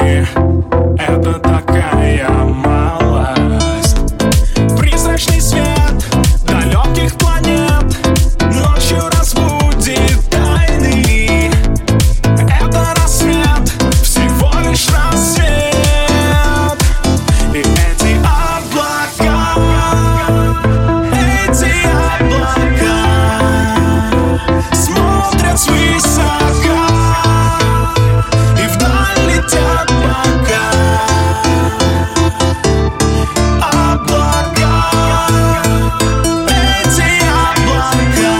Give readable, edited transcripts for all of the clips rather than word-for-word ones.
Это такая малость. Призрачный свет далеких планет ночью разбудит тайны. Это рассвет, всего лишь рассвет. И эти облака смотрят свысока и вдаль летят пока. Облака, эти облака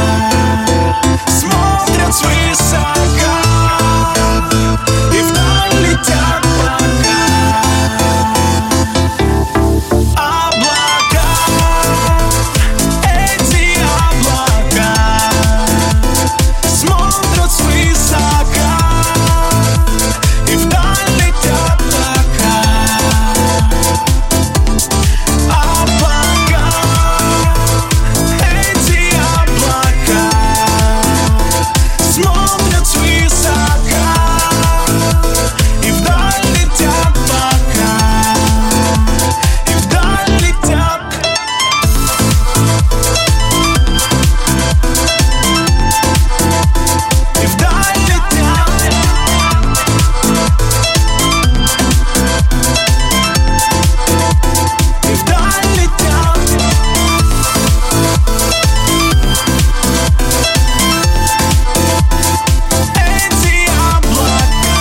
смотрят свысока и вдаль летят пока. Облака, эти облака смотрят свысока и вдаль летят пока. Облака, эти облака смотрят свысока и вдаль летят пока. И вдаль летят. И вдаль летят. И вдаль летят. Эти облака.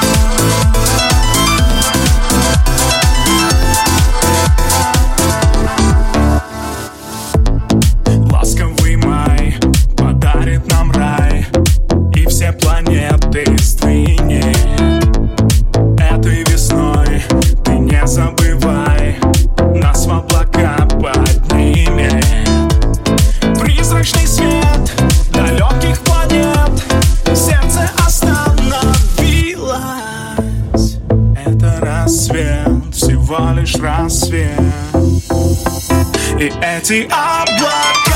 Ласковый май подарит нам рай, и все планеты сдвинет. Этой весной ты не забывай, нас в облака поднимет. Призрачный свет далеких планет, сердце остановилось. Это рассвет, всего лишь рассвет. И эти облака